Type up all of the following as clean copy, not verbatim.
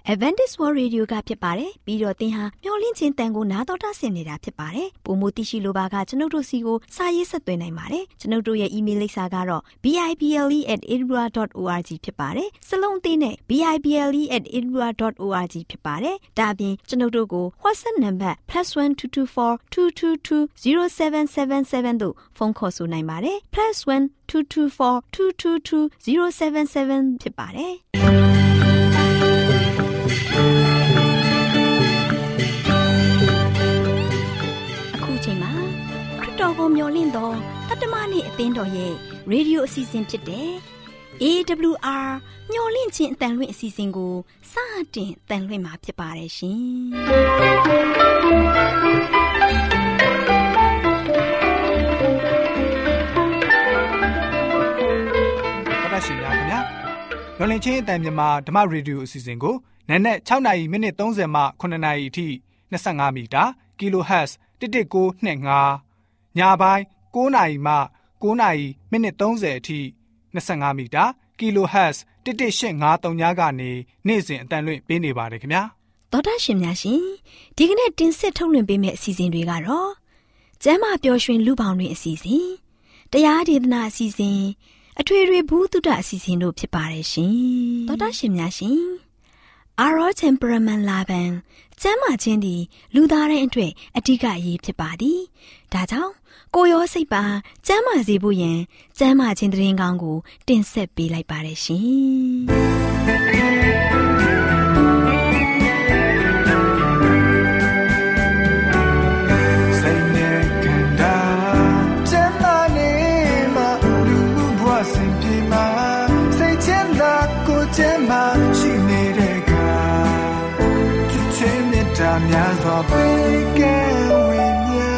Adventist World Radio ကဖြစ်ပါတယ်။ပြီးတော့သင်ဟာမျှော်လင့်ခြင်းတန်ကိုနားတော်တာဆင်နေတာဖြစ်ပါတယ်။ပုံမသိရှိလိုပါကကျွန်ုပ်တို့စီကိုစာရေးဆက်သွင်းနိုင်ပါတယ်။ကျွန်ုပ်တို့ရဲ့ email လိပ်စာကတော့ bible@edinburgh.org ဖြစ်ပါတယ်။စလုံးအသေးနဲ့ bible@edinburgh.org ဖြစ်ပါတယ်။ဒါအပြင်ကျွန်ုပ်တို့ကို WhatsApp နံပါတ် +1 224 222 0777 တို့ဖုန်းခေါ်ဆိုနိုင်ပါတယ်။ +1 224 222 0777 ဖြစ်ပါတယ်။အခုချိန်မှာခရစ်တော်ကိုမျှော်လင့်သောတတ္တမနေ့အသင်းတော်ရဲ့ရေဒီယိုအစီအစဉ်ဖြစ်တဲ့ AWR မျှော်လင့်ခြင်းအတန်လွင့်အစီအစဉ်ကိုစတင်တန်လွင့်မှာဖြစ်ပါတယ်ရှင်။ရှင်များခင်ဗျာလွန်လင်းချင်းအတန်မြန်မာဓမ္မရေဒီယိုအစီအစဉ်ကိုနက်နက်6:30မိနစ်30မှ9:00အထိ25မီတာ kHz 11925ညပိုင်း9:00မှ9:00မိနစ်30အထိ25မီတာ kHz 11853ညကနေနေ့စဉ်အတန်လွင့်ပေးနေပါတယ်ခင်ဗျာသောတာရှင်များရှင်ဒီကနေ့တင်ဆက်ထုတ်လွှင့်ပေးမယ့်အစီအစဉ်တွေကတော့ကျမ်းမာပျော်ရွှင်လူပေါင်းတွင်အစီအစဉ်တရားဒေသနာအစီအစဉ်အထွေထွေဘုဒ္ဓအစီအစဉ်တို့ဖြစ်ပါတယ်ရှင်သောတာရှင်များရှင်Our temperament လာပံကျမ်းမာခြင်းသည်လူသားတိုင်းအတွက်အဓိကအရေးဖြစ်ပါသည်ဒါကြောင့်ကိုယ်ရောစိတ်ပါကျမ်းမာစေဖို့ယင်ကျမ်းမာခြင်းသတင်းကောင်းကိုတင်ဆက်ပေးလိုက်ပါတယ်ရှင်များစွာပေးကဲဝိညာ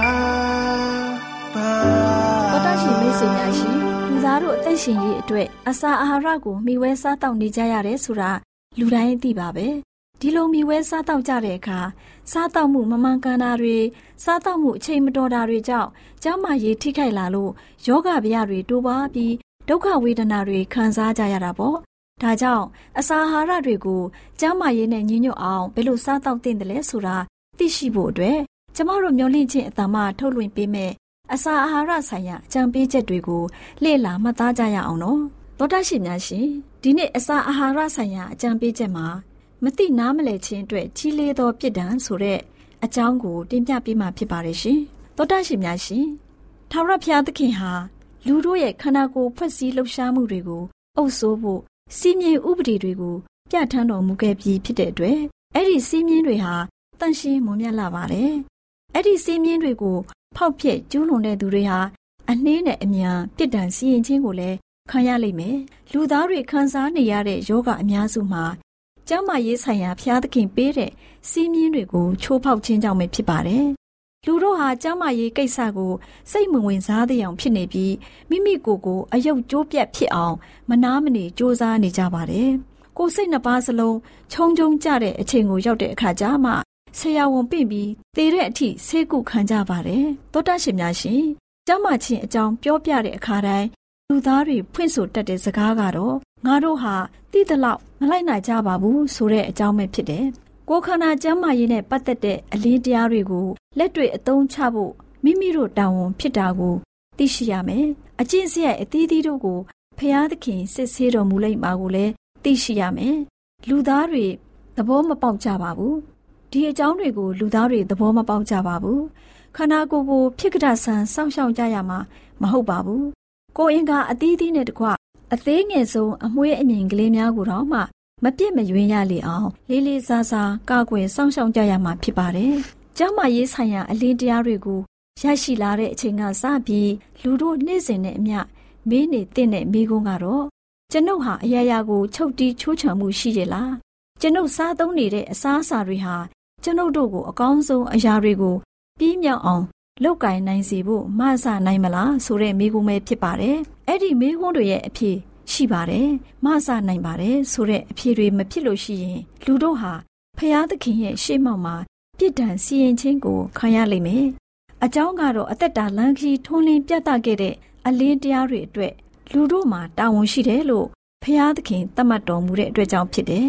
ပါတော်တာရှင်မိတ်ဆွေများရှင်လူသားတို့အသက်ရှင်ရေးအတွက်အစာအာဟာရကိုမျှဝဲစားတောက်နေကြရတယ်ဆိုတာလူတိုင်းသိပါပဲဒီလိုမျှဝဲစားတောက်ကြတဲ့အခါစားတောက်မှုမမှန်ကန်တာတွေစားတောက်မှုအချိန်မတော်တာတွေကြောင့်ကျန်းမာရေးထိခိုက်လာလို့ယောဂဗျာတွေတိုးပွားပြီးဒုက္ခဝေဒနာတွေခံစားကြရတာပေါ့ဒါကြောင့်အစာအာဟာရတွေကိုကျန်းမာရေးနဲ့ညီညွတ်အောင်ဘယ်လိုစားတောက်သင့်တယ်လဲဆိုတာသိရှိဖို့အတွက်ကျမတို့မျှော်လင့်ခြင်းအတ္တမထုတ်လွှင့်ပေးမယ်အစာအာဟာရဆိုင်ရာအကြံပေးချက်တွေကိုလေ့လာမှတ်သားကြရအောင်နော်သောတာရှင်များရှင်ဒီနေ့အစာအာဟာရဆိုင်ရာအကြံပေးချက်မှာမသိနားမလည်ခြင်းအတွက်ကြီးလေးသောပြစ်ဒဏ်ဆိုတဲ့အကြောင်းကိုတင်ပြပေးမှာဖြစ်ပါတယ်ရှင်သောတာရှင်များရှင်ထာဝရဘုရားသခင်ဟာလူတို့ရဲ့ခန္ဓာကိုယ်ဖွဲ့စည်းလှုပ်ရှားမှုတွေကိုအုပ်စိုးဖို့စီမင်းဥပဒေတွေကိုပြဋ္ဌာန်းတော်မူခဲ့ပြီးဖြစ်တဲ့အတွက်အဲ့ဒီစီမင်းတွေဟာတန်ရှင်းမွန်မြတ်လာပါတယ်။အဲ့ဒီစီမင်းတွေကိုဖောက်ဖျက်ကျူးလွန်တဲ့သူတွေဟာအနှေးနဲ့အမြန်ပြစ်ဒဏ်စီရင်ခြင်းကိုလည်းခံရလိမ့်မယ်။လူသားတွေခံစားနေရတဲ့ယောဂအများစုမှာကျန်းမာရေးဆိုင်ရာဘုရားသခင်ပေးတဲ့စီမင်းတွေကိုချိုးဖောက်ခြင်းကြောင့်ပဲဖြစ်ပါတယ်။လူတို့ဟာကျန်းမာရေးကိစ္စကိုစိတ်မဝင်စားတဲ့အောင်ဖြစ်နေပြီးမိမိကိုယ်ကိုအယုတ်ကျိုးပြတ်ဖြစ်အောင်မနာမနေကြိုးစားနေကြပါတယ်။ကိုယ်စိတ်နှစ်ပါးစလုံးခြုံခြုံကြတဲ့အချိန်ကိုရောက်တဲ့အခါကျမှဆရာဝန်ပင့်ပြီးသေတဲ့အထိဆေးကုခံကြပါတယ်။သောတာရှင်များရှင်ကျမ်းမာခြင်းအကြောင်းပြောပြတဲ့အခါတိုင်းလူသားတွေဖွင့်ဆိုတတ်တဲ့စကားကတော့ငါတို့ဟာသိသလောက်မလိုက်နိုင်ကြပါဘူးဆိုတဲ့အကြောင်းပဲဖြစ်တယ်။ကိုယ်ခန္ဓာကျန်းမာရေးနဲ့ပတ်သက်တဲ့အလင်းတရားတွေကိုလက်တွေ့အသုံးချဖို့မိမိတို့တာဝန်ဖြစ်တာကိုသိရှိရမယ်။အကျင့်စရိုက်အသီးသီးတို့ကိုဖျားသခင်စစ်ဆေးတော်မူလိမ့်မှာကိုလည်းသိရှိရမယ်။လူသားတွေသဘောမပေါက်ကြပါဘူး။ဒီအကြောင်းတွေကိုလူသားတွေသဘောမပေါက်ကြပါဘူး။ခန္ဓာကိုယ်ကိုဖြစ်ကတဆန်စောင့်ရှောက်ကြရမှာမဟုတ်ပါဘူး။ကိုယ်အင်္ဂါအသီးသီးနဲ့တကွအသေးငယ်ဆုံးအမွှေးအမြင်ကလေးများကိုတော့မှမပြစ်မယွင်းရလေအောင်လေးလေးစားစားကာကွယ်စောင့်ရှောက်ကြရမှာဖြစ်ပါတယ်။ကျမ်းမာရေးဆိုင်ရာအလင်းတရားတွေကိုရရှိလာတဲ့အချိန်ကစပြီးလူတို့နေ့စဉ်နဲ့အမျှမေးနေတဲ့မိကုန်းကတော့ကျွန်ုပ်ဟာအရာရာကိုချုပ်တီးချိုးချံမှုရှိရလား။ကျွန်ုပ်စားသုံးနေတဲ့အစားအစာတွေဟာကျွန်ုပ်တို့ကိုအကောင်းဆုံးအရာတွေကိုပြီးမြောက်အောင်လုပ်ကိုင်နိုင်စေဖို့မဆနိုင်မလားဆိုတဲ့မိကုန်းပဲဖြစ်ပါတယ်။အဲ့ဒီမိကုန်းတွေရဲ့အဖြစ်ရှိပါတယ်မဆနိုင်ပါတယ်ဆိုတဲ့အဖြေတွေမဖြစ်လို့ရှိရင်လူတို့ဟာဖျားသခင်ရဲ့ရှေ့မှောက်မှာပြစ်ဒဏ်စီရင်ခြင်းကိုခံရလိမ့်မယ်အကြောင်းကတော့အသက်တာလမ်းခီးထွန်းလင်းပြသခဲ့တဲ့အလင်းတရားတွေအတွက်လူတို့မှာတာဝန်ရှိတယ်လို့ဖျားသခင်သတ်မှတ်တော်မူတဲ့အတွက်ကြောင့်ဖြစ်တယ်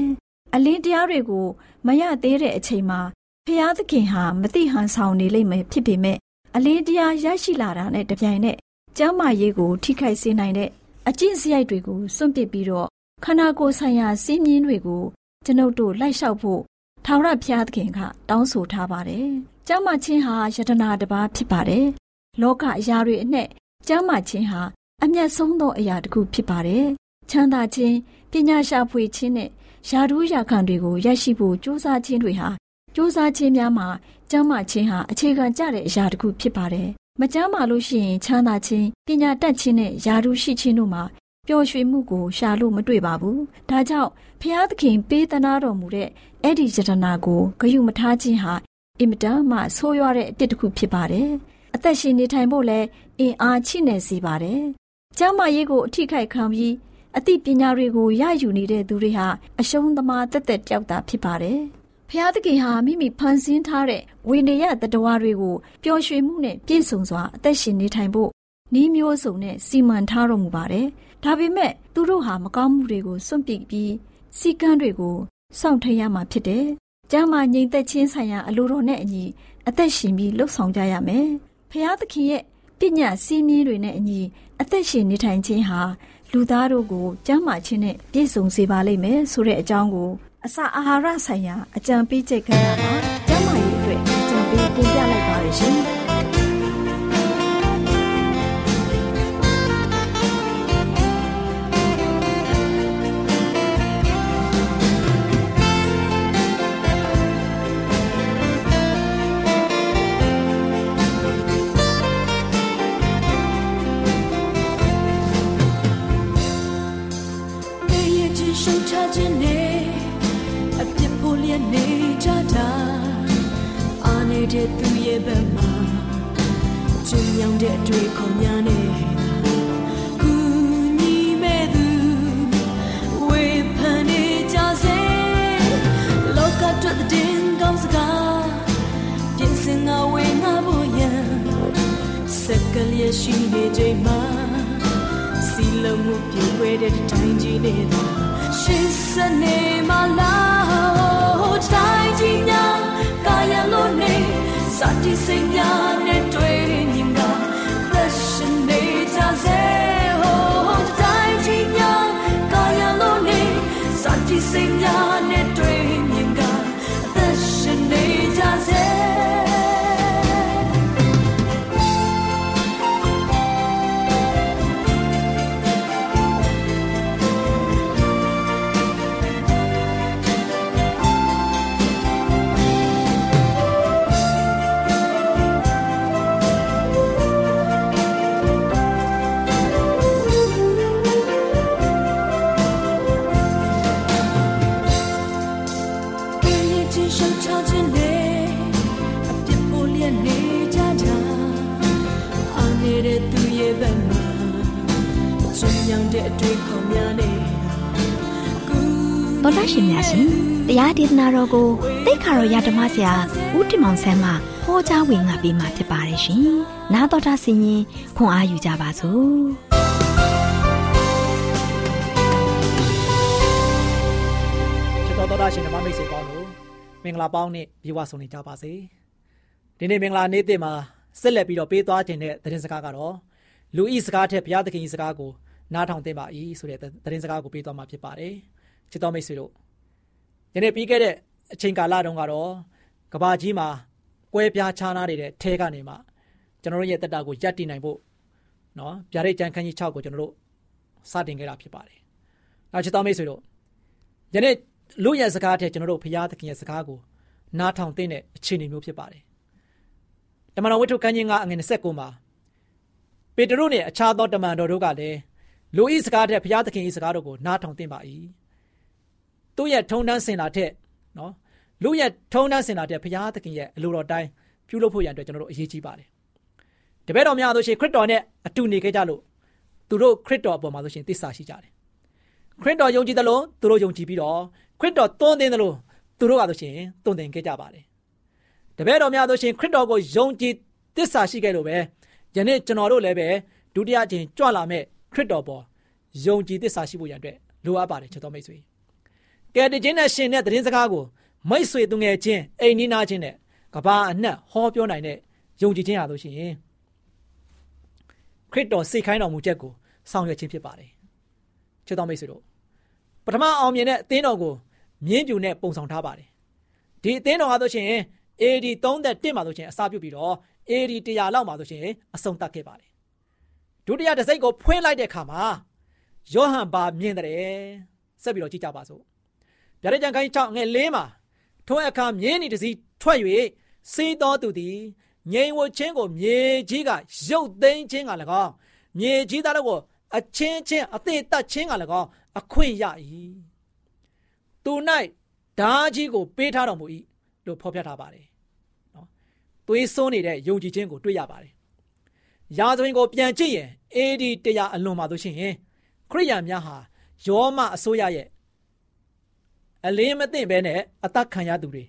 အလင်းတရားတွေကိုမရသေးတဲ့အချိန်မှာဖျားသခင်ဟာမတိဟန်ဆောင်နေလိမ့်မယ်ဖြစ်ပေမဲ့အလင်းတရားရရှိလာတာနဲ့တပြိုင်နက်ကျမ်းမာရေးကိုထိခိုက်စေနိုင်တဲ့အကျင့်စရိုက်တွေကိုစွန့်ပစ်ပြီးတော့ခန္ဓာကိုယ်ဆိုင်ရာစည်းမျဉ်းတွေကိုကျွန်ုပ်တို့လိုက်လျှောက်ဖို့ထာဝရဘုရားသခင်ကတောင်းဆိုထားပါတယ်။ကျမ်းမာခြင်းဟာယတနာတစ်ပါးဖြစ်ပါတယ်။လောကအရာတွေအနက်ကျမ်းမာခြင်းဟာအမျက်ဆုံးသောအရာတစ်ခုဖြစ်ပါတယ်။ချမ်းသာခြင်းပညာရှာဖွေခြင်းနဲ့ယာဒူးယာခံတွေကိုရရှိဖို့ကြိုးစားခြင်းတွေဟာကြိုးစားခြင်းများမှာကျမ်းမာခြင်းဟာအခြေခံကျတဲ့အရာတစ်ခုဖြစ်ပါတယ်။မကျမ်းမာလို့ရှိရင်ချမ်းသာခြင်းပညာတတ်ခြင်းနဲ့ယာဒူးရှိခြင်းတို့မှာပျော်ရွှင်မှုကိုရှာလို့မတွေ့ပါဘူး။ဒါကြောင့်ဖျားသခင်ပေးသနာတော်မူတဲ့အဲ့ဒီယတနာကိုဂရုမထားခြင်းဟာအင်မတန်မှဆိုးရွားတဲ့အပြစ်တစ်ခုဖြစ်ပါတယ်။အသက်ရှင်နေထိုင်ဖို့လည်းအင်အားချိနဲ့စေပါတယ်။ကျမ်းမာရေးကိုအထိခိုက်ခံပြီးအသိပညာတွေကိုရယူနေတဲ့သူတွေဟာအရှုံးသမားတက်တက်ကြောက်တာဖြစ်ပါတယ်။ဖျားသခင်ဟာမိမိဖန်ဆင်းထားတဲ့ဝိနည်းတတဝါတွေကိုပျော်ရွှင်မှုနဲ့ပြည့်စုံစွာအသက်ရှင်နေထိုင်ဖို့နည်းမျိုးစုံနဲ့စီမံထားတော်မူပါတယ်။ဒါပေမဲ့သူတို့ဟာမကောင်းမှုတွေကိုစွန့်ပစ်ပြီးစီကံတွေကိုစောင့်ထိန်ရမှာဖြစ်တယ်။ကျမ်းမာငြိမ်သက်ခြင်းဆိုင်ရာအလိုတော်နဲ့အညီအသက်ရှင်ပြီးလှုပ်ဆောင်ကြရမယ်။ဖျားသခင်ရဲ့ပညာစည်းမျဉ်းတွေနဲ့အညီအသက်ရှင်နေထိုင်ခြင်းဟာလူသားတို့ကိုကျမ်းမာခြင်းနဲ့ပြည့်စုံစေပါလိမ့်မယ်ဆိုတဲ့အကြောင်းကိုအစာအာဟာရဆိုင်ရာအကြံပေးချက်ကဏ္ဍမှာကျမ်းမာရေးအတွက်အကြံပေးတင်ပြလိုက်ပါရရှင်။တဲ့သူရဲ့ဘက်မှာကျဉ်းညောင်းတဲ့တွေ့ခေါ်များနဲ့ကူညီမဲ့သူဝေဖန်နေကြစေလောကအတွက်တဲ့ကောင်းစကားပြင်ဆင်ငါဝေငါဖို့ရန်စက်ကလေးရှိနေချိန်မှာစီလုံးမှုပြေဝဲတဲ့တိုင်းကြီးနေတာရှစ်စနေမလားတိုင်းကြီးများကာယလုံးနေစာတိစိတ်များနဲ့တွေ့ရင်ကသက်ရှင်နေကြစေဟိုတိုင်းကြီးများကာယလုံးနေစာတိစိတ်များနဲ့တွေ့ရင်ကသက်ရှင်နေကြစေတော်သားရှင်များရှင်တရားဒေသနာတော်ကိုသိက္ခာတော်ရဓမ္မဆရာဦးတင်မောင်ဆန်းမှဟောကြားဝင်ငါပေးมาဖြစ်ပါတယ်ရှင်။နားတော်တာဆင်ရင်ခွန်အားယူကြပါစို့။ချစ်တော်တော်သားရှင်ဓမ္မမိတ်ဆွေပေါင်းတို့မင်္ဂလာပေါင်းနဲ့ပြေဝဆုံနေကြပါစေ။ဒီနေ့မင်္ဂလာနေ့မှာဆက်လက်ပြီးတော့ပေးသွားခြင်းတဲ့သတင်းစကားကတော့လူဤစကားထက်ဘုရားသခင်ဤစကားကိုနားထောင်သင့်ပါ၏ဆိုတဲ့သတင်းစကားကိုပေးသွားမှာဖြစ်ပါတယ်။ချစ်တော်မိတ်ဆွေတို့ယနေ့ပြီးခဲ့တဲ့အချိန်ကာလတုန်းကတော့ကဘာကြီးမှာကွဲပြားခြားနားနေတဲ့ထဲကနေမှကျွန်တော်တို့ရဲ့တက်တာကိုရပ်တည်နိုင်ဖို့နော်ဗျာဒိတ်ကျမ်းခန်းကြီး6ကိုကျွန်တော်တို့စတင်ခဲ့တာဖြစ်ပါတယ်။နောက်ချစ်တော်မိတ်ဆွေတို့ယနေ့လူရဲ့စကားထက်ကျွန်တော်တို့ဘုရားသခင်ရဲ့စကားကိုနားထောင်သင့်တဲ့အခြေအနေမျိုးဖြစ်ပါတယ်။တမန်တော်ဝတ္ထုခန်းကြီး9အငယ်29မှာပေတရုနဲ့အခြားသောတမန်တော်တို့ကလည်းလူဤစကားထက်ဘုရားသခင်ဤစကားတို့ကိုနားထောင်သင့်ပါ၏သူရဲ့ထုံတန်းစင်လာတဲ့နော်လူရဲ့ထုံတန်းစင်လာတဲ့ဘုရားသခင်ရဲ့အလိုတော်တိုင်းပြုလုပ်ဖို့ရန်အတွက်ကျွန်တော်တို့အရေးကြီးပါတယ်တပည့်တော်များဆိုရှင်ခရစ်တော်နဲ့အတူနေခဲ့ကြလို့သူတို့ခရစ်တော်အပေါ်မှာဆိုရှင်သစ္စာရှိကြတယ်ခရစ်တော်ယုံကြည်တယ်လို့သူတို့ယုံကြည်ပြီးတော့ခရစ်တော်သွန်သင်တယ်လို့သူတို့ကဆိုရှင်သွန်သင်ခဲ့ကြပါတယ်တပည့်တော်များဆိုရှင်ခရစ်တော်ကိုယုံကြည်သစ္စာရှိခဲ့လို့ပဲယနေ့ကျွန်တော်တို့လည်းပဲဒုတိယအကြိမ်ကြွလာမဲ့ခရစ်တော်ပေါ်ယုံကြည်သစ္စာရှိဖို့ရန်အတွက်လိုအပ်ပါတယ်ချစ်တော်မိတ်ဆွေကယ်တင်ခြင်းနဲ့ရှင်တဲ့သတင်းစကားကိုမိတ်ဆွေသူငယ်ချင်းအိမ်နီးနားချင်းနဲ့ကဘာအနှံ့ဟောပြောနိုင်တဲ့ယုံကြည်ခြင်းရလို့ရှိရင်ခရစ်တော်စိတ်ခိုင်းတော်မူချက်ကိုဆောင်ရွက်ခြင်းဖြစ်ပါတယ်ချစ်တော်မိတ်ဆွေတို့ပထမအောင်မြင်တဲ့အသင်းတော်ကိုမြင်းပြူနဲ့ပုံဆောင်ထားပါတယ်ဒီအသင်းတော်ကားဆိုရှင် AD 31မှာဆိုရှင်အစပြုပြီးတော့ AD 100လောက်မှာဆိုရှင်အဆုံးသတ်ခဲ့ပါတယ်ဒုတိယတစ်စိတ်ကိုဖွင့်လိုက်တဲ့အခါမှာယောဟန်ဘာမြင်တယ်ဆက်ပြီးတော့ကြည့်ကြပါစို့ဗျာဒိတ်ကျမ်းခန်း6ငယ်4မှာထိုအခါမြင်းဤတစ်စီးထွက်၍စီးတော်သူသည်ငြိမ်ဝှခြင်းကိုမြေကြီးကရုပ်သိမ်းခြင်းက၎င်းမြေကြီးသားတို့ကိုအချင်းချင်းအသေးတတ်ခြင်းက၎င်းအခွင့်ရ၏သူ၌ဓာကြီးကိုပေးထားတော်မူ၏လို့ဖော်ပြထားပါတယ်နော်သွေးစွန်းနေတဲ့ယုံကြည်ခြင်းကိုတွေ့ရပါတယ်ရာဇဝင်ကိုပြန်ကြည့်ရင် AD 100အလွန်မှာဆိုရှင်ခရိယာန်များဟာယောမအစိုးရရဲ့အလင်းမသိဘဲနဲ့အသက်ခံရသူတွေ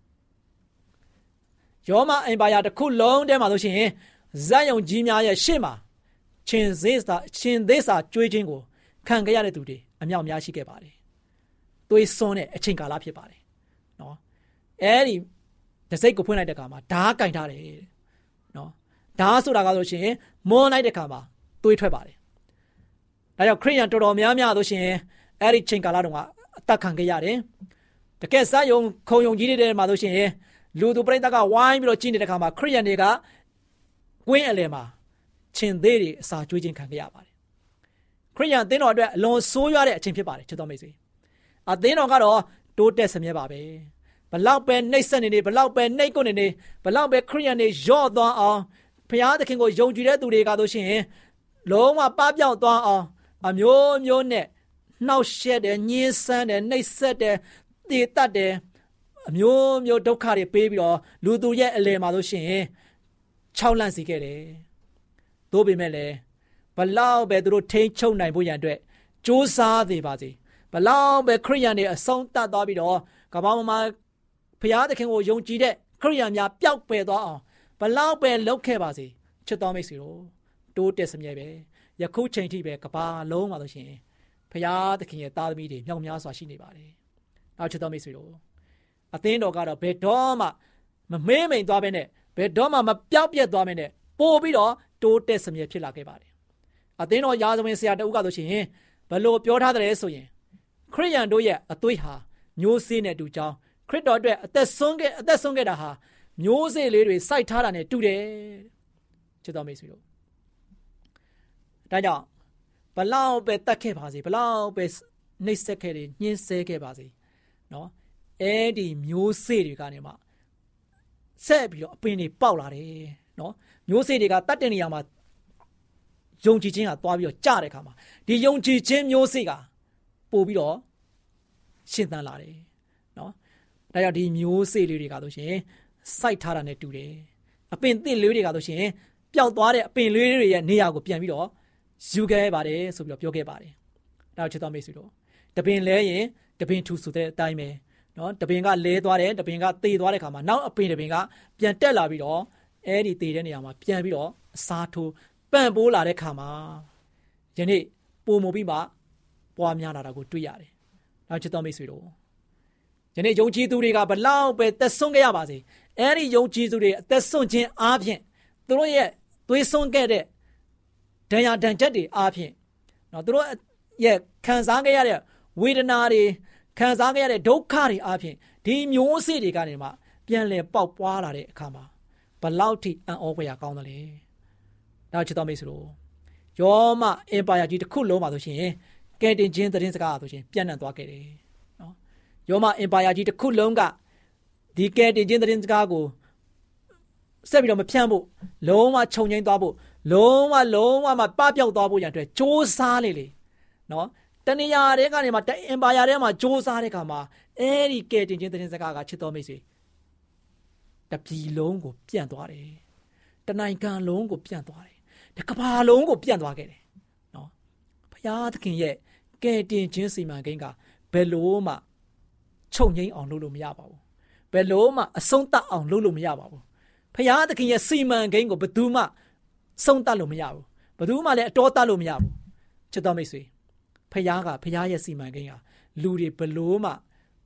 ယောမအင်ပါယာတစ်ခုလုံးထဲမှာဆိုရှင်ဇက်ယုံကြီးများရဲ့ရှေ့မှာရှင်သေးစာကျွေးခြင်းကိုခံခဲ့ရတဲ့သူတွေအမြောက်များရှိခဲ့ပါတယ်သွေးစွန်းတဲ့အချိန်ကာလဖြစ်ပါတယ်နော်အဲဒီတစ်စိတ်ကိုဖွင့်လိုက်တဲ့အခါမှာဓားကင်ထားတယ်နော်ဓားဆိုတာကဆိုရှင်မွန်းလိုက်တဲ့အခါမှာသွေးထွက်ပါတယ်ဒါကြောင့်ခရိယန်တော်တော်များများဆိုရှင်အဲ့ဒီချိန်ကာလတုန်းကအသက်ခံခဲ့ရတယ်တကယ်ဇက်ယုံခုံယုံကြီးတွေမှာဆိုရှင်လူသူပရိသတ်ကဝိုင်းပြီးတော့ကြည့်နေတဲ့အခါမှာခရိယန်တွေကကွင်းအလယ်မှာရှင်သေးတွေအစာကျွေးခြင်းခံခဲ့ရပါတယ်ခရိယန်အသင်းတော်အတွက်အလွန်ဆိုးရွားတဲ့အချိန်ဖြစ်ပါတယ်ချစ်တော်မိတ်ဆွေအသင်းတော်ကတော့တိုးတက်စမြဲပါပဲဘလောက်ပဲနှိပ်စက်နေဘလောက်ပဲနှိပ်ကွနေဘလောက်ပဲခရိယန်တွေရော့သွားအောင်ဘုရားသခင်ကိုယုံကြည်တဲ့သူတွေကဆိုရှင်လုံးဝပပျောက်သွားအောင်အမျိုးမျိုးနဲ့နှောက်ယှက်တယ်ညှင်းဆန်းတယ်နှိပ်စက်တယ်တည်တတ်တယ်အမျိုးမျိုးဒုက္ခတွေပေးပြီးတော့လူသူရဲ့အလယ်မှာဆိုရှင်ခြောက်လန့်စေခဲ့တယ်။သို့ပေမဲ့လည်းဘလောက်ပဲသူတို့ထိန်းချုပ်နိုင်ဖို့ရန်အတွက်ကြိုးစားသေးပါစေ။ဘလောက်ပဲခရိယန်တွေအဆုံးသတ်သွားပြီးတော့ကမ္ဘာမှာဘုရားသခင်ကိုယုံကြည်တဲ့ခရိယန်များပျောက်ပယ်သွားအောင်ဘလောက်ပဲလုပ်ခဲ့ပါစေချစ်တော်မိတ်ဆွေတို့တိုးတက်စမြဲပဲယခုချိန်ထိပဲကမ္ဘာလုံးမှာဆိုရှင်ဘုရားသခင်ရဲ့သားသမီးတွေမြောက်များစွာရှိနေပါတယ်။နောက်ချစ်တော်မိတ်ဆွေတို့အသင်းတော်ကတော့ဘယ်တော့မှမမေးမိန်သွားပဲနဲ့ဘယ်တော့မှမပျောက်ပြက်သွားပဲနဲ့ပို့ပြီးတော့တိုးတက်စမြဲဖြစ်လာခဲ့ပါတယ်။အသင်းတော်ရာဇဝင်ဆရာတဦးကဆိုရှင်ဘယ်လိုပြောထားတယ်ဆိုရင်ခရိယန်တို့ရဲ့အသွေးဟာမျိုးစေ့နဲ့တူကြောင်းခရစ်တော်အတွက်အသက်ဆုံးခဲ့တာဟာမျိုးစေ့လေးတွေစိုက်ထားတာနဲ့တူတယ်ချစ်တော်မိတ်ဆွေတို့ဒါကြောင့်ဘလောက်ပဲတတ်ခဲ့ပါစေဘလောက်ပဲနှိပ်စက်ခဲ့တယ်ညှင်းဆဲခဲ့ပါစေနော်အဲ့ဒီမျိုးစေ့တွေကနေမှဆက်ပြီးတော့အပင်တွေပေါက်လာတယ်နော်မျိုးစေ့တွေကတတ်တဲ့နေရာမှာယုံကြည်ခြင်းကသွားပြီးတော့ကြတဲ့အခါမှာဒီယုံကြည်ခြင်းမျိုးစေ့ကပို့ပြီးတော့ရှင်သန်လာတယ်နော်ဒါကြောင့်ဒီမျိုးစေ့လေးတွေကဆိုရှင်စိုက်ထားတာနဲ့တူတယ်အပင်သစ်လေးတွေကဆိုရှင်ပျောက်သွားတဲ့အပင်လေးတွေရဲ့နေရာကိုပြန်ပြီးတော့ယူခဲ့ပါတယ်ဆိုပြီးတော့ပြောခဲ့ပါတယ်ဒါချစ်တော်မိတ်ဆွေတို့တပင်လဲရင်တပင်ထူဆိုတဲ့အတိုင်းပဲနော်တပင်ကလဲသွားတယ်တပင်ကသေသွားတဲ့ခါမှာနောက်အပင်တပင်ကပြန်တက်လာပြီးတော့အဲ့ဒီသေတဲ့နေရာမှာပြန်ပြီးတော့အစားထိုးပန့်ပိုးလာတဲ့ခါမှာယနေ့ပုံမပြီးမှပွားများလာတာကိုတွေ့ရတယ်နောက်ချစ်တော်မိတ်ဆွေတို့ယနေ့ယုံကြည်သူတွေကဘလောက်ပဲသက်ဆုံးခဲ့ရပါစေအဲ့ဒီယုံကြည်သူတွေအသက်ဆုံးခြင်းအားဖြင့်သူတို့ရဲ့သွေးဆုံးခဲ့တဲ့ဒဏ်ရာဒဏ်ချက်တွေအားဖြင့်နော်သူတို့ရဲ့ခံစားခဲ့ရတဲ့ဝေဒနာတွေခံစားခဲ့ရတဲ့ဒုက္ခတွေအားဖြင့်ဒီမျိုးစေ့တွေကနေမှပြန်လည်ပေါက်ပွားလာတဲ့အခါမှာဘလောက်ထိအံ့ဩဖွယ်ရာကောင်းသလဲ။နောက်ချစ်တော်မိတ်ဆွေတို့ယောမအင်ပါယာကြီးတစ်ခုလုံးမှာဆိုရှင်ကယ်တင်ခြင်းသတင်းစကားဆိုရှင်ပြန့်နှံ့သွားခဲ့တယ်။နော်ယောမအင်ပါယာကြီးတစ်ခုလုံးကဒီကယ်တင်ခြင်းသတင်းစကားကိုဆက်ပြီးတော့မဖြန့်ဖို့လုံးဝခြုံငိမ့်သွားဖို့လုံးဝမပပျောက်သွားဖို့ရန်အတွက်စ조사လေနော်တဏှာတွေကနေမှအင်ပါယာထဲမှာစ조사တဲ့ခါမှာအဲ့ဒီကယ်တင်ခြင်းသတင်းစကားကချစ်တော်မိတ်ဆွေတပြည်လုံးကိုပြန့်သွားတယ်တနိုင်ငံလုံးကိုပြန့်သွားတယ်တကမ္ဘာလုံးကိုပြန့်သွားခဲ့တယ်နော်ဘုရားသခင်ရဲ့ကယ်တင်ခြင်းစီမံကိန်းကဘယ်လို့မှချုပ်ငိမ့်အောင်လုပ်လို့မရပါဘူးဘယ်လို့မှအဆုံးသတ်အောင်လုပ်လို့မရပါဘူးဘုရားသခင်ရဲ့စီမံကိန်းကိုဘယ်သူမှဆုံးသတ်လို့မရဘူးဘယ်သူမှလည်းအတော်သတ်လို့မရဘူးချစ်တော်မိတ်ဆွေဖခင်ရဲ့စီမံကိန်းဟာလူတွေဘလို့မှ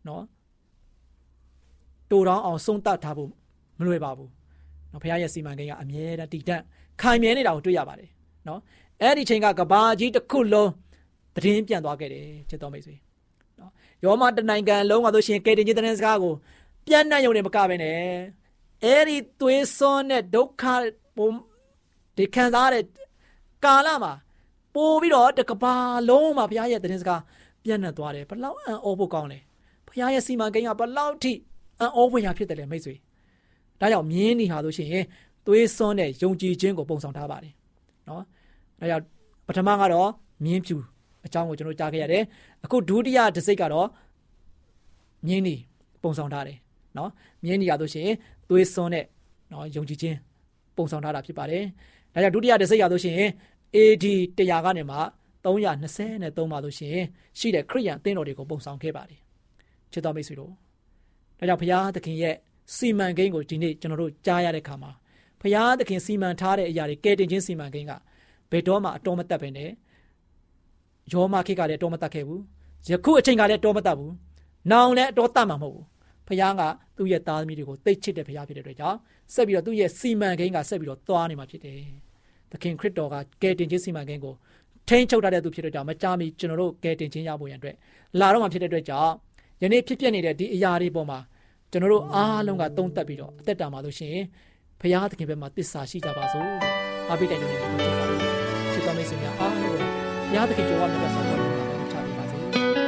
နော်တူတောင်းအောင်ဆုံးသတ်ထားဖို့မလွယ်ပါဘူးနော်ဘုရားရဲ့စီမံကိန်းကအမြဲတမ်းတည်တံ့ခိုင်မြဲနေတာကိုတွေ့ရပါတယ်နော်အဲ့ဒီချိန်ကကဘာကြီးတစ်ခုလုံးသတင်းပြန်သွားခဲ့တယ်ချစ်တော်မိတ်ဆွေနော်ယောမတနိုင်ငံလုံးကဆိုရှင်ကယ်တင်ခြင်းသတင်းစကားကိုပြန့်နှံ့ရုံနဲ့မကပဲနဲ့အဲ့ဒီသွေးစွန်းတဲ့ဒုက္ခဒီခံစားတဲ့ကာလမှာပို့ပြီးတော့တကဘာလုံးမှာဘုရားရဲ့သတင်းစကားပြန့်နှံ့သွားတယ်ဘလောက်အံ့ဩဖို့ကောင်းလဲဘုရားရဲ့စီမံကိန်းကဘလောက်ထိအံ့ဩဖွယ်ရာဖြစ်တယ်လေမိတ်ဆွေဒါကြောင့်မြင်းနေဟာဆိုရှင်သွေးစွန်းတဲ့ယုံကြည်ခြင်းကိုပုံဆောင်ထားပါတယ်နော်ဒါကြောင့်ပထမကတော့မြင်းဖြူအကြောင်းကိုကျွန်တော်ကြားခဲ့ရတယ်အခုဒုတိယတစ်စိတ်ကတော့မြင်းနေပုံဆောင်ထားတယ်နော်မြင်းနေရဆိုရှင်သွေးစွန်းတဲ့နော်ယုံကြည်ခြင်းပုံဆောင်ထားတာဖြစ်ပါတယ်ဒါကြောင့်ဒုတိယတစ်စိတ်ရဆိုရှင် AD 100ကနေမှ323မှာဆိုရှင်ရှိတဲ့ခရစ်ယာန်အသင်းတော်တွေကိုပုံဆောင်ခဲ့ပါတယ်ချစ်တော်မိတ်ဆွေတို့ဒါကြောင့်ဘုရားသခင်ရဲ့စီမံကိန်းကိုဒီနေ့ကျွန်တော်တို့ကြားရတဲ့အခါမှာဘုရားသခင်စီမံထားတဲ့အရာတွေကယ်တင်ခြင်းစီမံကိန်းကဘယ်တော့မှအတော်မတက်ပဲနဲ့ယောမခေတ်ကလည်းအတော်မတက်ခဲ့ဘူးယခုအချိန်ကလည်းအတော်မတက်ဘူးနောင်လည်းအတော်တက်မှာမဟုတ်ဘူးဘုရားကသူ့ရဲ့သားသမီးတွေကိုသိချစ်တဲ့ဘုရားဖြစ်တဲ့အတွက်ကြောင့်ဆက်ပြီးတော့သူ့ရဲ့စီမံကိန်းကဆက်ပြီးတော့သွားနေမှာဖြစ်တယ်သခင်ခရစ်တော်ကကယ်တင်ခြင်းစီမံကိန်းကိုထိန်းချုပ်ထားတဲ့သူဖြစ်တဲ့ကြောင့်မကြာမီကျွန်တော်တို့ကယ်တင်ခြင်းရဖို့ရန်အတွက်လာတော့မှဖြစ်တဲ့အတွက်ကြောင့်ယနေ့ဖြစ်ပျက်နေတဲ့ဒီအရာတွေပေါ်မှာကျွန်တော်တို့အားလုံးကသုံးသပ်ပြီးတော့အသက်တာမှာလို့ရှိရင်ဘုရားသခင်ဘက်မှာသစ္စာရှိကြပါစို့အားပေးတိုင်တော်နေပါကြပါချစ်တော်မိတ်ဆွေများအားလုံးကိုဘုရားသခင်ကြော်ဝါမြတ်စွာဘုရားကိုချပေးပါစေ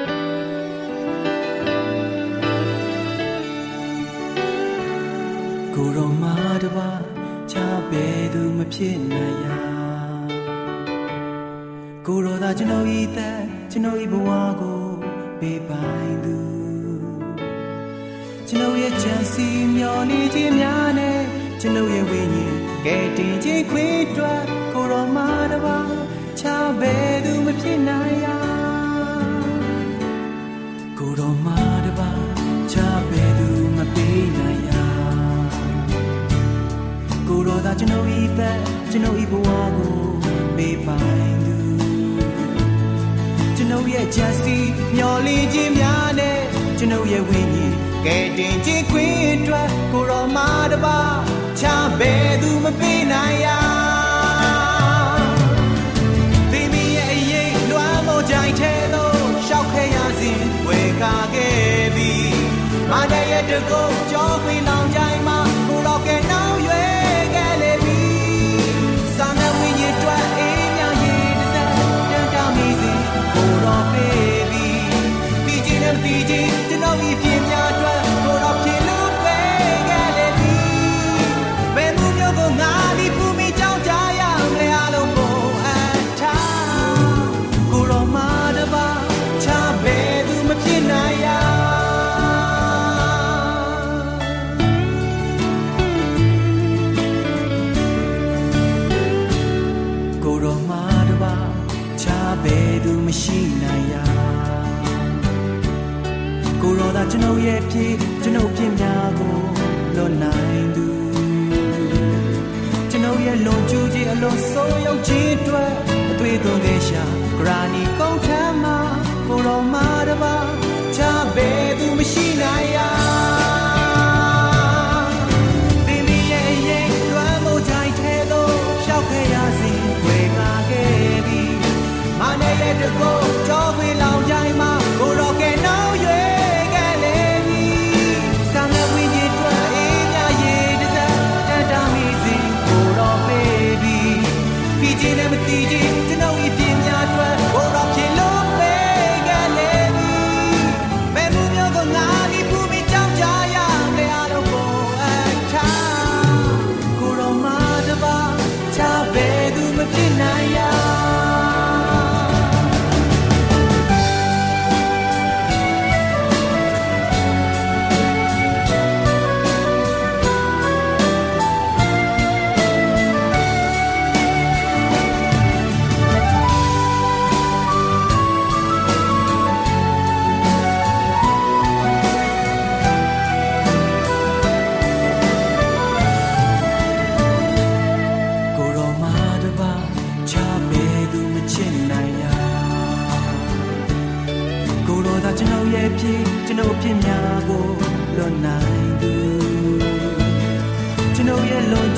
ကိုရောမာတပါချပဲသူမဖြစ်နိုင်ရာကိုရောသာကျွန်တော်ဤသက်ကျွန်တော်ဤဘဝကိုပေးပိုင်သူကျွန်တော်ရဲ့ချမ်းစီမျောနေခြင်းများနဲ့ကျွန်တော်ရဲ့ဝိညာဉ်ကဲတင်ခြင်းခွေးတွက်ကိုရောမာတပါချပဲသူမဖြစ်နိုင်ရာကိုရောမာတပါချပဲသူမပေးနိုင်ရာကိုရောသာကျွန်တော်ဤသက်ကျွန်တော်ဤဘဝကိုပေးပိုင်သူကျွန်တော်ရဲ့ချမ်းစီမျောနေခြင်းများနဲ့ကျွန်တော်ရဲ့ဝိညာဉ်ကဲတင်ခြင်းခွေးတွက်ကိုရောမာတပါချဘဲသူမပေးနိုင်ရာဒီမီရဲ့အရေးလွမ်းမို့ကြိုင်ထဲသို့ရှောက်ခဲ့ရစဉ်ဝေကာခဲ့ပြီမာနရဲ့တကုတ်ကြောခွေလောင်ကြိုင်မှာကိုတော့ကဲနှောင်းရွယ်ခဲ့လေပြီစာနဲ့ဝိညာဉ်တွက်အေးမြရည်တစ်စက်တန်တာမီစဉ်ကိုတော့ပေးပြီပြီးခြင်းနဲ့ပြီးခြင်းကျွန်တော်ဤပြင်းများတွက်ကိုတော့ဖြစ်လို့ပေးခဲ့လေပြီဘယ်မှုမျိုးကိုငါဒီပူမီကြောင်းကြရမယ်အလုံးကိုအထားကိုတော့မာတပါချဘဲသူမဖြစ်နိုင်ရာကိုတော့မာတပါချဘဲသူမရှိနိုင်ရာကိုရောသာကျွန်တော်ရဲ့ဖြစ်ကျွန်တော်ပြင်းများကိုလွတ်နိုင်သူကျွန်တော်ရဲ့လုံကျူးခြင်းအလုံးစုံရောက်ခြင်းအတွက်အသွေးသွန်ခဲ့ရှာဂရာနီကုန်းထမ်းမှာကိုရောမာတပါချဘဲသူမရှိနိုင်ရာဒီမီရဲ့ရဲ့လွမ်းမို့ကြိုင်ထဲသို့ရှောက်ခဲ့ရစဉ်ဝေမာခဲ့ပြီမာနရဲ့တကုတ်ကြောခွေလောင်ကြိုင်မှာကိုရောကဲနှောင်းရွယ်ခြင်းနဲ့မတည်ခြင်းကျွန်တော်ဤပြင်းများအတွက်ဘောတော်ဖြစ်လို့ပေးခဲ့လေပြီဘယ်မှုမျိုးကိုငါဒီပူမီ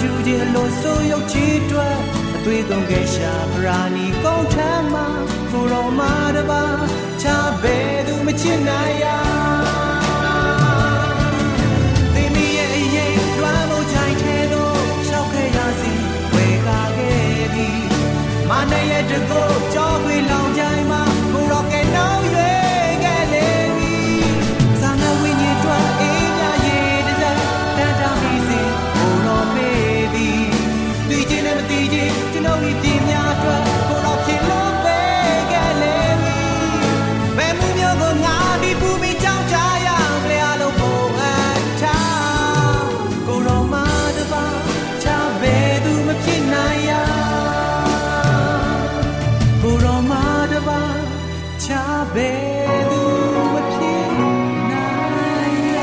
ရှူခြင်းအလိုဆိုရုပ်ချီတွက်အသွေးသွန်ခဲ့ရှာပရာနီကုန်းထမ်းမှာကိုရောမာတပါချာဘဲသူမချစ်နိုင်ရသင်မီရဲ့အရေးလွှမ်းမိုးချိုင်ထဲသို့ရှောက်ခဲ့ရစီဝေကာခဲ့သည်မနဲ့ရဲ့တကောကြောခွေလောင်ကြိုင်မှာကိုရောကဲနှောင်းရွေခဲ့လေပြီဇာနဝိညာဉ်တွက်အေးမြရေးတစ်စက်တန်တာမိစီကိုရောမေးသည်သိချင်းနဲ့မသိချင်းကျွန်တော်ဒီပြင်းများအတွက်ကိုရောဖြစ်လို့ပေးခဲ့လေပြီဘယ်မှုမျိုးကိုငါဒီပူပြီးကြောင်းချရအောင်လေအလုံးပုံအပ်ချကိုရောမတပါချဘယ်သူမဖြစ်နိုင်ရကိုရောမတပါချဘယ်သူမဖြစ်နိုင်ရ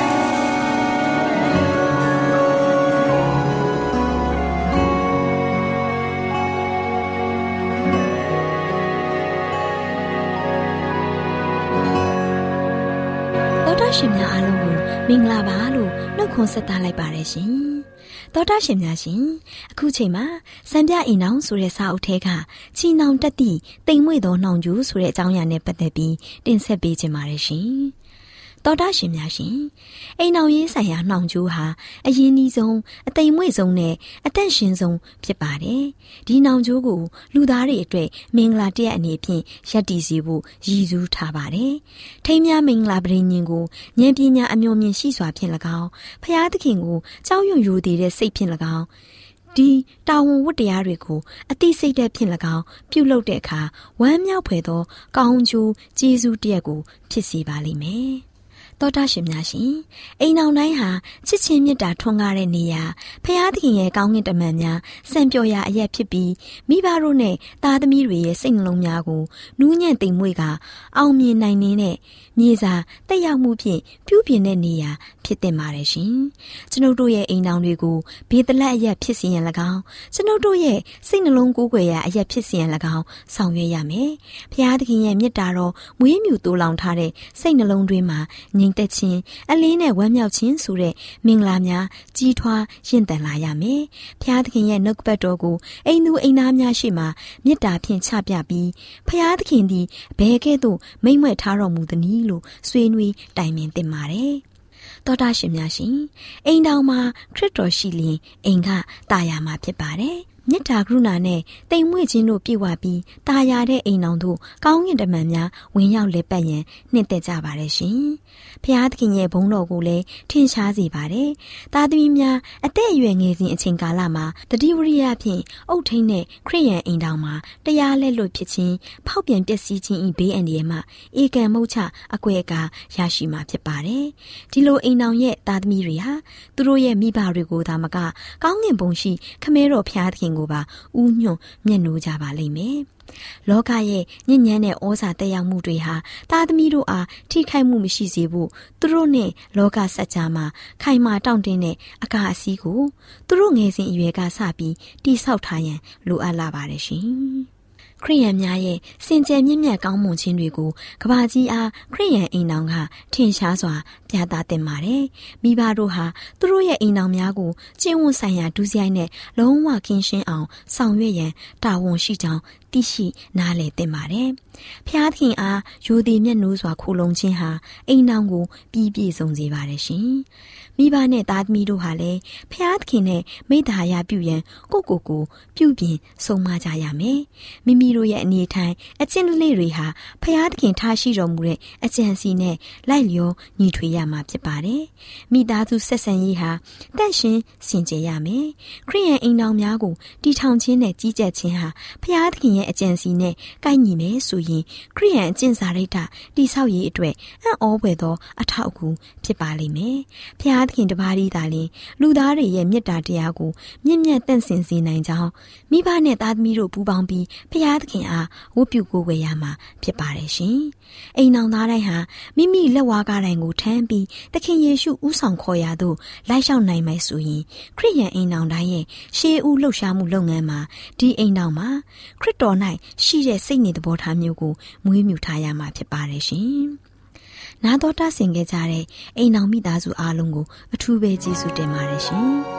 တော်တာရှင်များအားလုံးကိုမင်္ဂလာပါလို့နှုတ်ခွန်းဆက်သလိုက်ပါတယ်ရှင်။တော်တာရှင်များရှင်အခုချိန်မှာစံပြအိမ်အောင်ဆိုတဲ့စာအုပ်ထဲကချီနှောင်တက်သည့်တိမ်မွေ့သောနှောင်ကျူးဆိုတဲ့အကြောင်းအရာနဲ့ပတ်သက်ပြီးတင်ဆက်ပေးခြင်းပါတယ်ရှင်။တော်တာရှင်များရှင်အိမ်အောင်ရေးဆိုင်ရာနှောင်ကျူးဟာအရင်းနှီးဆုံးအသိမ်မွေ့ဆုံးနဲ့အသက်ရှင်ဆုံးဖြစ်ပါတယ်။ဒီနှောင်ကျူးကိုလူသားတွေအတွက်မင်္ဂလာတစ်ရက်အနေဖြင့်ရပ်တည်စေဖို့ရည်စူးထားပါတယ်။ထိမ်းမြမင်္ဂလာပရိညင်ကိုဉာဏ်ပညာအမျှော်မြင်ရှိစွာဖြင့်၎င်းဖျားသခင်ကိုကြောက်ရွံ့ရိုသေတဲ့စိတ်ဖြင့်၎င်းဒီတာဝန်ဝတ္တရားတွေကိုအသိစိတ်ဓာတ်ဖြင့်၎င်းပြုလုပ်တဲ့အခါဝမ်းမြောက်ဖွယ်သောကောင်းကျိုးကျေးဇူးတစ်ရပ်ကိုဖြစ်စေပါလိမ့်မယ်။တော်တာရှင်များရှင်အိမ်အောင်တိုင်းဟာချစ်ချင်းမေတ္တာထွန်းကားတဲ့နေရာဖျားသခင်ရဲ့ကောင်းကင်တမန်များစံပျော်ရာအရက်ဖြစ်ပြီးမိဘတို့နဲ့သားသမီးတွေရဲ့စိတ်နှလုံးများကိုနူးညံ့သိမ်မွေ့ကအောင်မြင်နိုင်တဲ့မြေစာတက်ရောက်မှုဖြင့်ပြုပြင်တဲ့နေရာဖြစ်တင်ပါတယ်ရှင်ကျွန်ုပ်တို့ရဲ့အိမ်အောင်တွေကိုဘေးတလက်အရက်ဖြစ်စီရင်၎င်းကျွန်ုပ်တို့ရဲ့စိတ်နှလုံးကိုယ်ွယ်ရာအရက်ဖြစ်စီရင်၎င်းဆောင်ရွက်ရမယ်ဖျားသခင်ရဲ့မေတ္တာတော်မွေးမြူတိုးလောင်ထားတဲ့စိတ်နှလုံးတွင်းမှာငြိမ်သက်ခြင်းအလေးနဲ့ဝမ်းမြောက်ခြင်းဆိုတဲ့မင်္ဂလာများကြီးထွားရင့်တန်လာရမယ်။ဖျားသခင်ရဲ့နှုတ်ကပတ်တော်ကိုအိမ်သူအိမ်သားများရှေ့မှာမေတ္တာဖြင့်ချပြပြီးဖျားသခင်သည်ဘယ်ကဲ့သို့မိန့်မြွက်ထားတော်မူသနည်းလို့ဆွေးနွေးတိုင်ပင်သင့်ပါတယ်။တော်တာရှင်များရှင်အိမ်တော်မှာခရစ်တော်ရှိလျင်အိမ်ကတာယာမှာဖြစ်ပါတယ်။မေတ္တာကရုဏာနဲ့တိမ်မွေ့ခြင်းတို့ပြည့်ဝပြီးတာယာတဲ့အိမ်တော်တို့ကောင်းကင်တမန်များဝင်ရောက်လက်ပတ်ရန်နှစ်သက်ကြပါတယ်ရှင်။ဖျားသခင်ရဲ့ဘုန်းတော်ကိုလည်းထင်ရှားစေပါတယ်။သားသမီးများအသက်အရွယ်ငယ်စဉ်အချိန်ကာလမှာတတိဝရိယဖြင့်အုတ်ထိန်တဲ့ခရစ်ယာန်အိမ်တော်မှာတရားလက်လွတ်ဖြစ်ခြင်းဖောက်ပြန်ပျက်စီးခြင်းဤဘေးအန္တရာယ်မှဧကံမုတ်ချအကွဲအကာရရှိမှာဖြစ်ပါတယ်။ဒီလိုအိမ်တော်ရဲ့သားသမီးတွေဟာသူတို့ရဲ့မိဘတွေကိုသာမကကောင်းကင်ဘုံရှိခမဲတော်ဖျားသခင်ကိုပါဥညွှန်မျက်နှိုးကြပါလိမ့်မယ်။လောကရဲ့ညဉ့်ညမ်းတဲ့ဩဇာတက်ရောက်မှုတွေဟာသားသမီးတို့အားထိခိုက်မှုမရှိစေဖို့သူတို့နဲ့လောကစัจ जा မှာခိုင်မာတောင့်တင်းတဲ့အကာအစည်းကိုသူတို့ငယ်စဉ်အရွယ်ကစပြီးတိဆောက်ထားရန်လိုအပ်လာပါတယ်ရှင်။ခရိယန်များရဲ့စင်ကြယ်မြင့်မြတ်ကောင်းမွန်ခြင်းတွေကိုကဘာကြီးအားခရိယန်အိမ်တော်ကထင်ရှားစွာပြသတင်ပါတယ်။မိဘတို့ဟာသူတို့ရဲ့အိမ်တော်များကိုကျင့်ဝတ်ဆိုင်ရာဒုစရိုက်နဲ့လုံးဝကင်းရှင်းအောင်ဆောင်ရွက်ရန်တာဝန်ရှိကြောင်းသိရှိနားလည်သင့်ပါတယ်။ဖျားသခင်အားရိုသေမျက်နှိုးစွာခိုလုံခြင်းဟာအိမ်တော်ကိုပြည့်စုံစေပါတယ်ရှင်။မိဘနဲ့သားသမီးတို့ဟာလည်းဖျားသခင်နဲ့မိသားအရာပြုရန်ကိုပြုပြင်ဆုံးမကြရမယ်။မိမိတို့ရဲ့အနေထိုင်အကျင့်လေးတွေဟာဖျားသခင်ထားရှိတော်မူတဲ့အကြံစီနဲ့လိုက်လျောညီထွေရမှာဖြစ်ပါတယ်။မိသားစုဆက်ဆံရေးဟာတန့်ရှင်းစင်ကြယ်ရမယ်။ခရိယန်အိမ်တော်များကိုတည်ထောင်ခြင်းနဲ့ကြီးကြပ်ခြင်းဟာဖျားသခင်ရဲ့အကြံစီနဲ့ကိုက်ညီမယ်ဆိုရင်ခရိယန်အကျင့်စာရိတ္တတိဆောက်ရေးအတွက်အံ့ဩဖွယ်သောအထောက်အကူဖြစ်ပါလိမ့်မယ်။ဖျားသခင်တပါးဒီသာလျှင်လူသားတွေရဲ့မေတ္တာတရားကိုမြင့်မြတ်တန့်စင်စေနိုင်ကြောင်းမိဘနဲ့သားသမီးတို့ပူးပေါင်းပြီးဖျားသခင်အားဝတ်ပြုကိုးကွယ်ရမှာဖြစ်ပါတယ်ရှင်။အိမ်တော်သားတိုင်းဟာမိမိလက်ဝါးကားတိုင်းကိုထမ်းပြီးသခင်ယေရှုဥဆောင်ခေါ်ရာသို့လိုက်လျှောက်နိုင်မယ်ဆိုရင်ခရစ်ယာန်အိမ်တော်တိုင်းရဲ့ရှေးဦးလှုပ်ရှားမှုလုပ်ငန်းမှာဒီအိမ်တော်မှာခရစ်တော်၌ရှိတဲ့စိတ်နေသဘောထားမျိုးကိုမွေးမြူထားရမှာဖြစ်ပါတယ်ရှင်။နာတော်တာဆင်ခဲ့ကြတဲ့အိမ်တော်မိသားစုအားလုံးကိုအထူးပဲကျေးဇူးတင်ပါတယ်ရှင်။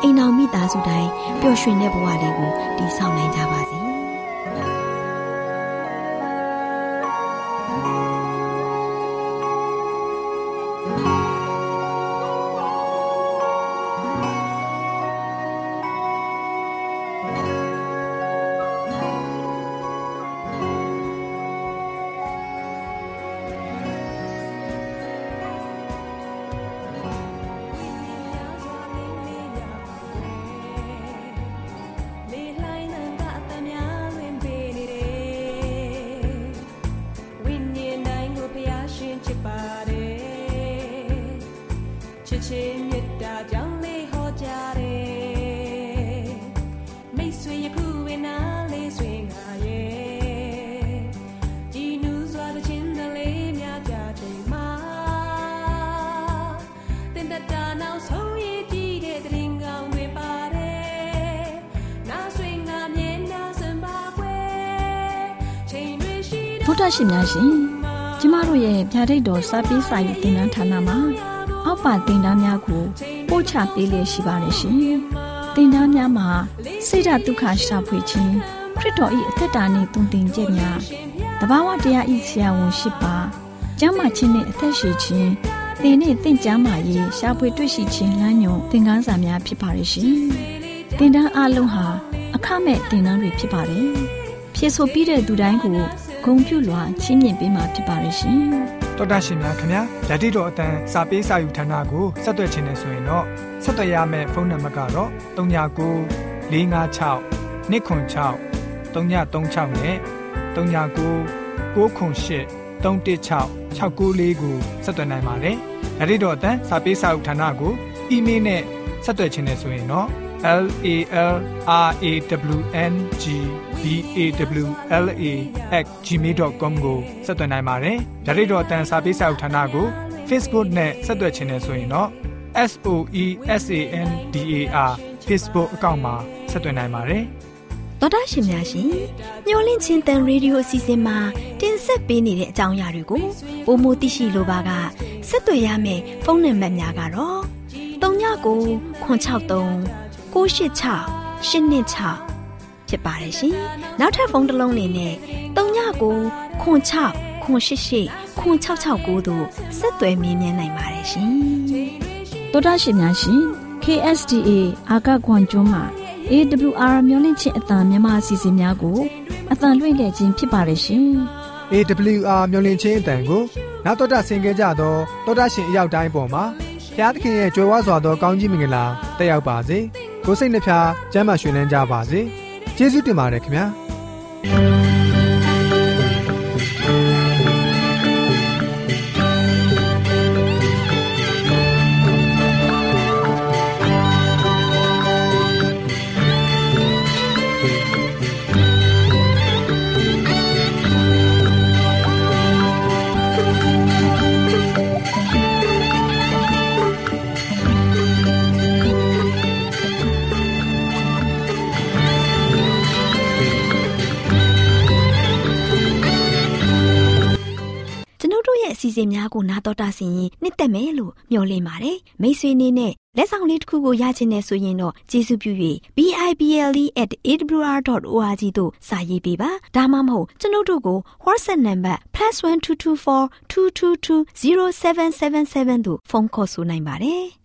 အိမ်အောင်မိသားစုတိုင်းပျော်ရွှင်တဲ့ဘဝလေးကိုတည်ဆောက်နိုင်ကြပါစေ။ဗုဒ္ဓရှင်များရှင်ကျမတို့ရဲ့ဗျာဒိတ်တော်စာပေစာရေးသင်တန်းဌာနမှာအောက်ပါသင်တန်းများကိုပို့ချပေးလျက်ရှိပါတယ်ရှင်သင်တန်းများမှာစိတ်ဓာတ်ဒုက္ခရှာဖွေခြင်းခရစ်တော်၏အသက်တာနှင့်တုန်တင်ခြင်းများတဘာဝတရား၏ဆရာဝန်ရှိပါကျမ်းမာခြင်းနှင့်အသက်ရှိခြင်းသင်နှင့်သင်ကျမ်းမာရေးရှာဖွေတွေ့ရှိခြင်းလမ်းညွန်သင်ခန်းစာများဖြစ်ပါရဲ့ရှင်သင်တန်းအလုံးဟာအခမဲ့သင်တန်းတွေဖြစ်ပါတယ်ဖြည့်ဆို့ပြီးတဲ့သူတိုင်းကိုဂုဏ်ပြုလွှာချီးမြှင့်ပေးမှာဖြစ်ပါရဲ့ရှင်တော်တာရှင်များခင်ဗျာဓာတိတော်အတန်းစာပေးစာယူဌာနကိုဆက်သွယ်ခြင်းနဲ့ဆိုရင်တော့ဆက်သွယ်ရမယ့်ဖုန်းနံပါတ်ကတော့39 656 296 336နဲ့39 98 316 694ကိုဆက်သွယ်နိုင်ပါတယ်ဓာတိတော်အတန်းစာပေးစာယူဌာနကိုအီးမေးလ်နဲ့ဆက်သွယ်ခြင်းနဲ့ဆိုရင်တော့LALRAWNGBAWLA@gmail.com ကိုဆက်သွင်းနိုင်ပါတယ်။ဒါ့အပြင်တော့အတန်းစာပေးစာဥထာဏာကို Facebook နဲ့ဆက်သွယ်ခြင်းနဲ့ဆိုရင်တော့ SOESANDAR Facebook အကောင့်မှာဆက်သွင်းနိုင်ပါတယ်။သောတာရှင်များရှင်ညှိုလင့်ချင်းတန်ရေဒီယိုအစီအစဉ်မှာတင်ဆက်ပေးနေတဲ့အကြောင်းအရာတွေကိုပိုမိုသိရှိလိုပါကဆက်သွယ်ရမယ့်ဖုန်းနံပါတ်များကတော့39 963 986 826ဖြစ်ပါတယ်ရှင်။နောက်ထပ်ဖုန်းတစ်လုံးနေနဲ့39 96 988 9669တို့ဆက်သွယ်မြင်းမြန်းနိုင်ပါတယ်ရှင်။သောတာရှင်များရှင် KSTA အာကခွန်ကျွန်းမှာ AWR မျိုးလင့်ချင်းအတန်မြန်မာအစီအစဉ်များကိုအတန်လွှင့်ခဲ့ခြင်းဖြစ်ပါတယ်ရှင်။ AWR မျိုးလင့်ချင်းအတန်ကိုနောက်တော်တာဆင်ကြကြတော့တော်တာရှင်အရောက်တိုင်းပေါ်မှာဘုရားသခင်ရဲ့ကြွယ်ဝစွာသောကောင်းကြီးမင်္ဂလာတက်ရောက်ပါစေ။ကိုယ်စိတ်နှဖျားကျမ်းမာရွှင်လန်းကြပါစေ။ကျေးဇူးတင်ပါတယ်ခင်ဗျာ။အစီအစဉ်များကိုနားတော်တာဆင်ရင်နှစ်သက်မယ်လို့မျှော်လင့်ပါတယ်မိတ်ဆွေနေနဲ့လက်ဆောင်လေးတစ်ခုကိုရချင်နေဆိုရင်တော့ကျေးဇူးပြု၍ bible@awr.org သို့စာရေးပေးပါဒါမှမဟုတ်ကျွန်ုပ်တို့ကို WhatsApp နံပါတ် +1224 222 0777 သို့ဖုန်းခေါ်ဆိုနိုင်ပါတယ်